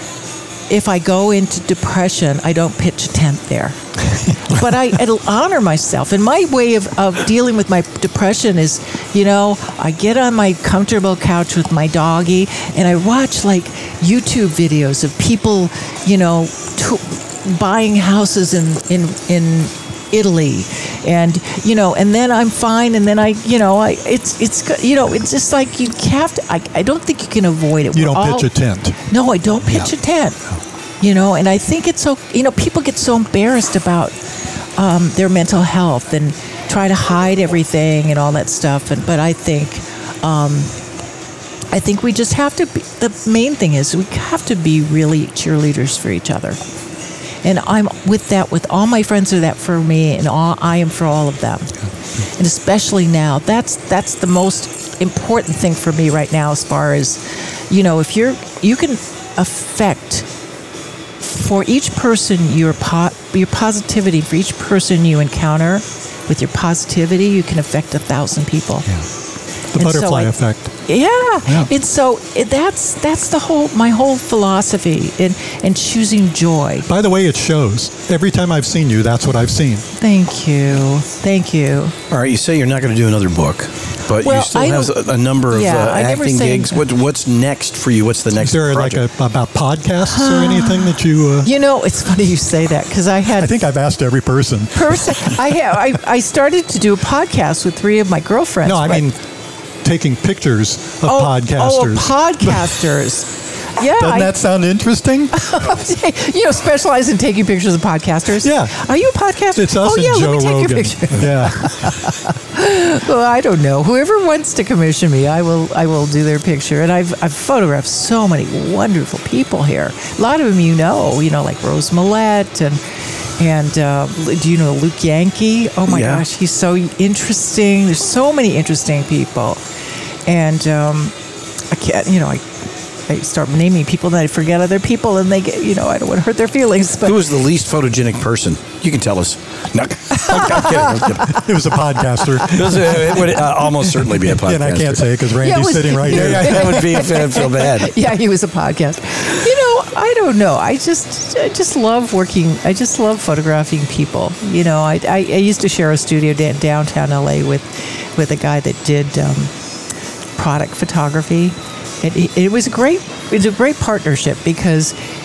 if I go into depression, I don't pitch a tent there. But I it'll honor myself. And my way of, of dealing with my depression is, you know, I get on my comfortable couch with my doggy, and I watch like YouTube videos of people, you know, to, buying houses in, in, in Italy, and you know, and then I'm fine, and then I, you know, I it's it's you know, it's just like you have to. I, I don't think you can avoid it. You We're don't all, pitch a tent. No, I don't pitch Yeah. a tent. You know, and I think it's so. You know, people get so embarrassed about um, their mental health and try to hide everything and all that stuff. And but I think, um, I think we just have to. Be, the main thing is we have to be really cheerleaders for each other. And I'm with that, with all my friends are that for me, and all, I am for all of them. And especially now, that's that's the most important thing for me right now, as far as, you know, if you're, you can affect, for each person, your, po- your positivity, for each person you encounter, with your positivity, you can affect a thousand people. Yeah. The And so butterfly I- effect. Yeah. Yeah. And so it, that's that's the whole my whole philosophy in in choosing joy. By the way, it shows. Every time I've seen you, that's what I've seen. Thank you. Thank you. All right, you say you're not going to do another book, but Well, you still I have don't- a, a number of Yeah, uh, I never acting say- gigs. What, what's next for you? What's the next Is there like project? a, about podcasts or anything that you? Uh, You know, it's funny you say that, because I had I think I've asked every person. person. I have. I, I started to do a podcast with three of my girlfriends. No, I but- mean taking pictures of oh, podcasters. Oh, podcasters. Yeah. Doesn't I- that sound interesting? you know, specialize in taking pictures of podcasters. Yeah. Are you a podcaster? It's us oh, yeah, and Joe let me take Rogan. your picture. Yeah. Well, I don't know. Whoever wants to commission me, I will. I will do their picture. And I've I've photographed so many wonderful people here. A lot of them you know. You know, like Rose Millette and and uh, do you know Luke Yankee? Oh my Yeah. gosh, he's so interesting. There's so many interesting people, and um, I can't. You know, I. I start naming people, and I forget other people, and they get, you know, I don't want to hurt their feelings. But Who is the least photogenic person? You can tell us. No, I'm kidding. I'm kidding. It was a podcaster. It, was a- it would uh, almost certainly be a podcast. And I can't say it because Randy's Yeah, it was- sitting right yeah, here. Yeah, yeah, that would be. I feel bad. yeah, he was a podcast. You know, I don't know. I just, I just love working. I just love photographing people. You know, I, I, I used to share a studio da- downtown L A with, with a guy that did um, product photography. It, it, it was a great, it was a great partnership because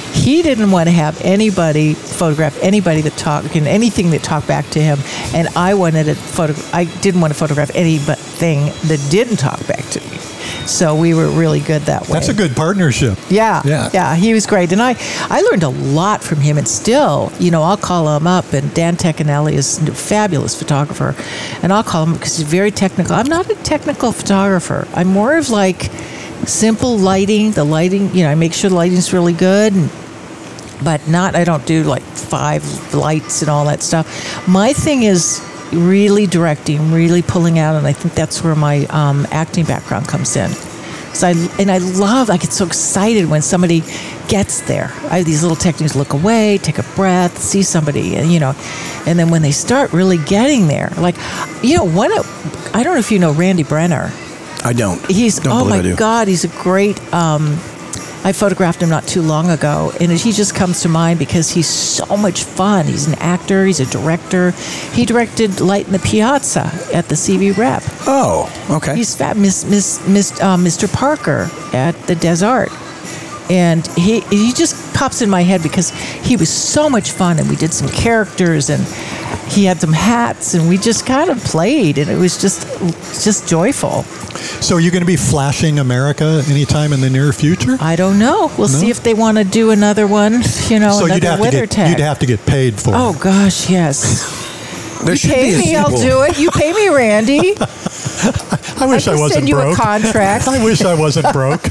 He didn't want to have anybody photograph anybody that talked and anything that talked back to him, and I wanted to photo. I didn't want to photograph anything that didn't talk back to me. So we were really good that way. That's a good partnership. Yeah, Yeah. yeah, he was great, and I, I learned a lot from him. And still, you know, I'll call him up, and Dan Tecanelli is a fabulous photographer, and I'll call him because he's very technical. I'm not a technical photographer. I'm more of like simple lighting. The lighting, you know, I make sure the lighting's really good, and, but not. I don't do like five lights and all that stuff. My thing is really directing, really pulling out, and I think that's where my um, acting background comes in. So I, and I love, I get so excited when somebody gets there. I have these little techniques: look away, take a breath, see somebody, and you know, and then when they start really getting there, like, you know, one of, I don't know if you know Randy Brenner. I don't. He's don't oh believe I my do. God, he's a great. Um, I photographed him not too long ago, and he just comes to mind because he's so much fun. He's an actor, he's a director. He directed Light in the Piazza at the C V Rep. Oh, okay. He's fat, Miss, Miss, Miss, uh, Mister Parker at the Des Arts. And he he just pops in my head because he was so much fun, and we did some characters, and he had some hats, and we just kind of played, and it was just just joyful. So are you going to be flashing America anytime in the near future? I don't know. We'll No? see if they want to do another one. You know, so another you'd have to weather get tag. you'd have to get paid for Oh it. gosh, yes. There You should pay be a me, I'll sequel. do it. You pay me, Randy. I wish I I, can wasn't send you broke. a contract. I wish I wasn't broke.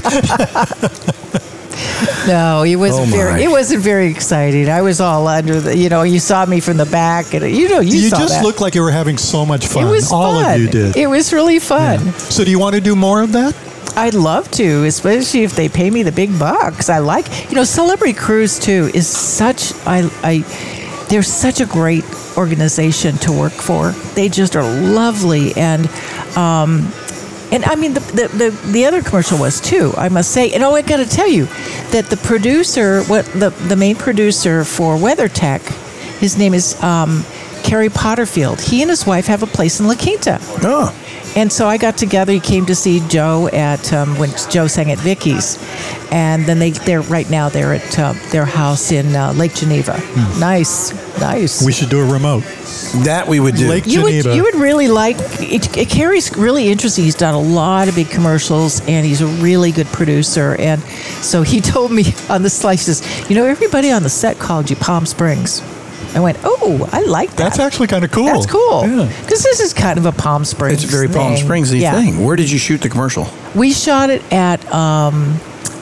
No, it wasn't Oh, my. very. It wasn't very exciting. I was all under the. You know, you saw me from the back, and you know, you, You saw just that. looked like you were having so much fun. It was All fun. of you did. It was really fun. Yeah. So do you want to do more of that? I'd love to, especially if they pay me the big bucks. I like, you know, Celebrity Cruise too is such. I, I, they're such a great organization to work for. They just are lovely, and, um, and I mean the, the the the other commercial was too. I must say, and oh, I got to tell you that the producer, what the the main producer for WeatherTech, his name is um, Kerry Potterfield. He and his wife have a place in La Quinta. Oh. And so I got together. He came to see Joe at um, when Joe sang at Vicky's, and then they they're right now they're at uh, their house in uh, Lake Geneva. Nice, nice. We should do a remote. That we would do. Lake you would Geneva. you would really like it, it. Carrie's really interesting. He's done a lot of big commercials, and he's a really good producer. And so he told me on the slide, he says, "You know, everybody on the set called you Palm Springs." I went, "Oh, I like that. That's actually kind of cool. That's cool Yeah. because this is kind of a Palm Springs. It's a very Palm thing. Springsy Yeah. thing. Where did you shoot the commercial? We shot it at um,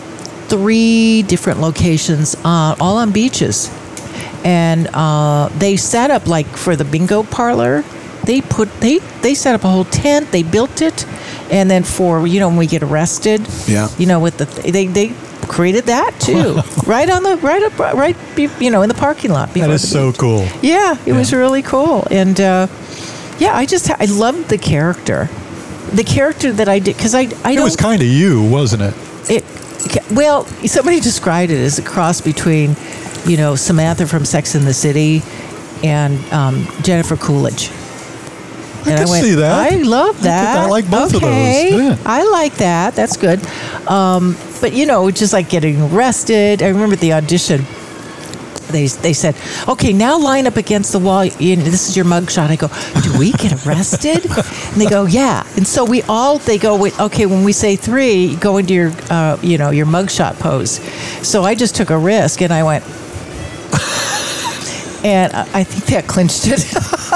three different locations, uh, all on beaches, and uh, they set up like for the bingo parlor. They put they they set up a whole tent. They built it, and then for you know when we get arrested, Yeah. you know with the they they created that too, right on the right up right be- you know in the parking lot. That before is the so beach. cool. Yeah, it was really cool, and uh, yeah, I just I loved the character, the character that I did because I I It don't. was kind of you, wasn't it? It, well, somebody described it as a cross between, you know, Samantha from Sex and the City and um, Jennifer Coolidge. I And can went, see that. I love that. I like both of those, Okay, yeah. I like that. That's good. Um, but you know, just like getting arrested. I remember the audition. They they said, okay, now line up against the wall. And this is your mugshot. I go, do we get arrested? And they go, yeah. And so we all they go, with, okay, when we say three, go into your uh, you know your mugshot pose. So I just took a risk and I went, and I I think that clinched it.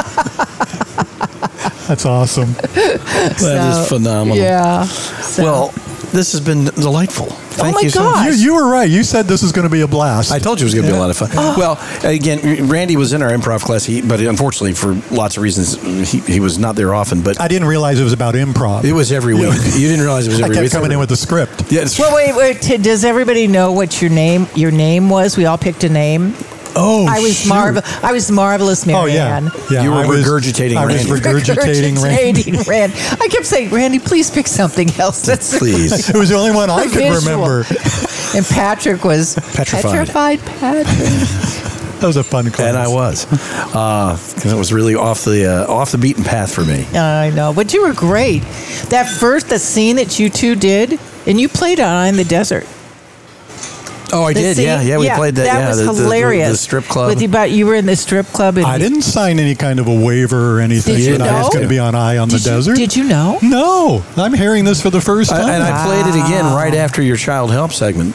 That's awesome. That is phenomenal. Yeah. So- Well, this has been delightful. Thank my you so gosh. much. You, you were right. You said this was going to be a blast. I told you it was going to be a lot of fun. Well, again, Randy was in our improv class, he, but unfortunately, for lots of reasons, he, he was not there often. But I didn't realize it was about improv. it was every week. You didn't realize it was I every kept week. coming in with the script. Yeah, it's- Well, wait, wait. t- Does everybody know what your name your name was? We all picked a name. Oh, I was shoot. marvel. I was marvelous, Oh Marianne. yeah, yeah. You were I was, regurgitating I was Randy. regurgitating Randy. Regurgitating Randy. I kept saying, Randy, please pick something else. That's Please. It was the only one I could visual. remember. And Patrick was Petrified. petrified Patrick. That was a fun class. And I was, because it was really off the uh, off the beaten path for me. I know, but you were great. That first, the scene that you two did, and you played on in the desert. Oh, I The did. scene? Yeah, yeah, we played that. That yeah, was the, the- the- hilarious. The, strip club. With you, about you were in the strip club. And I didn't sign any kind of a waiver or anything Did you that I was know? going to be on Eye on did the you, Desert. Did you know? No, I'm hearing this for the first I- time. and I played it again right after your child help segment.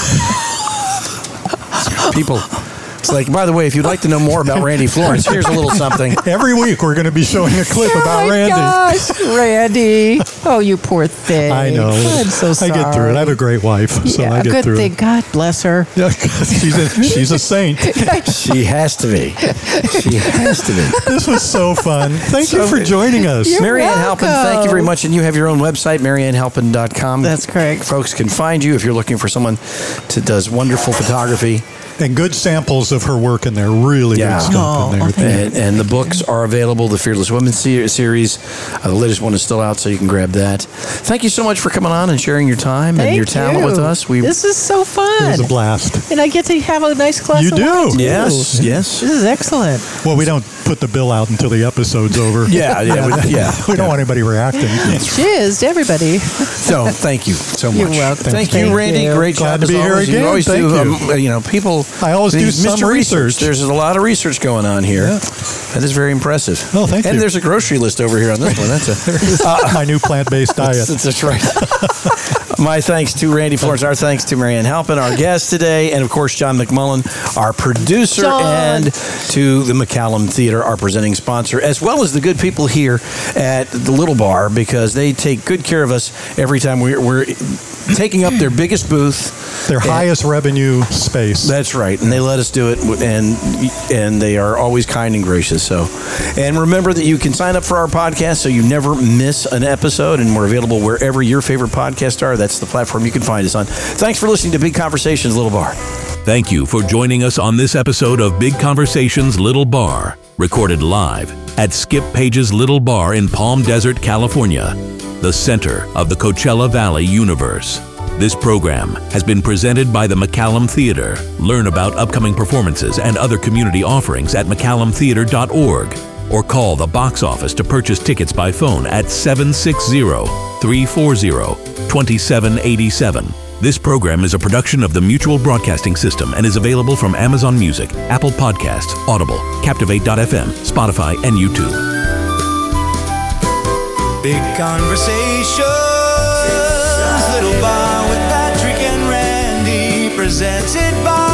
People, it's like, by the way, if you'd like to know more about Randy Florence, here's a little something. Every week we're going to be showing a clip Oh about my Randy. gosh, Randy! Oh, you poor thing. I know. I'm so sorry. I get through it. I have a great wife, so yeah, I get good through thing. it. God bless her. Yeah, she's a, she's a saint. She has to be. She has to be. This was so fun. Thank you So- for joining us. You're Marianne Halpin, thank you very welcome. much. And you have your own website, marianne halpin dot com. That's correct. Folks can find you if you're looking for someone that does wonderful photography. And good samples of her work in there. Really Yeah. good stuff in Oh, there. thank And, and the books are available. The Fearless Women se- series. Uh, the latest one is still out, so you can grab that. Thank you so much for coming on and sharing your time and Thank your talent you. with us. We This is so It fun. was a blast. And I get to have a nice glass You of do. wine, too. Yes, yes. This is excellent. Well, we don't put the bill out until the episode's over. Yeah, yeah, we, yeah. We don't want anybody reacting. Cheers to everybody. So thank you so much. You're welcome. Thank, Thank you, Randy. you. Great Glad job to be as here always. again. You always Thank do. you. Um, you know, people. I always do these some Mister research. There's a lot of research going on here. Yeah. That is very impressive. Oh, thank and you. there's a grocery list over here on this one. That's a. My new plant-based diet. That's, that's right. My thanks to Randy Florence. Our thanks to Marianne Halpin, our guest today, and of course John McMullen, our producer, John. and to the McCallum Theater, our presenting sponsor, as well as the good people here at the Little Bar, because they take good care of us every time we're, we're taking up their biggest booth. Their And- highest revenue space. That's right, and they let us do it, and and they are always kind and gracious. So, and remember that you can sign up for our podcast so you never miss an episode, and we're available wherever your favorite podcasts are. That's the platform you can find us on. Thanks for listening to Big Conversations, Little Bar. Thank you for joining us on this episode of Big Conversations Little Bar, recorded live at Skip Page's Little Bar in Palm Desert, California, the center of the Coachella Valley universe. This program has been presented by the McCallum Theater. Learn about upcoming performances and other community offerings at mccallum theater dot org or call the box office to purchase tickets by phone at seven six zero, three four zero, two seven eight seven. This program is a production of the Mutual Broadcasting System and is available from Amazon Music, Apple Podcasts, Audible, Captivate dot f m, Spotify, and YouTube. Big Conversations, Little Bar with Patrick and Randy, presented by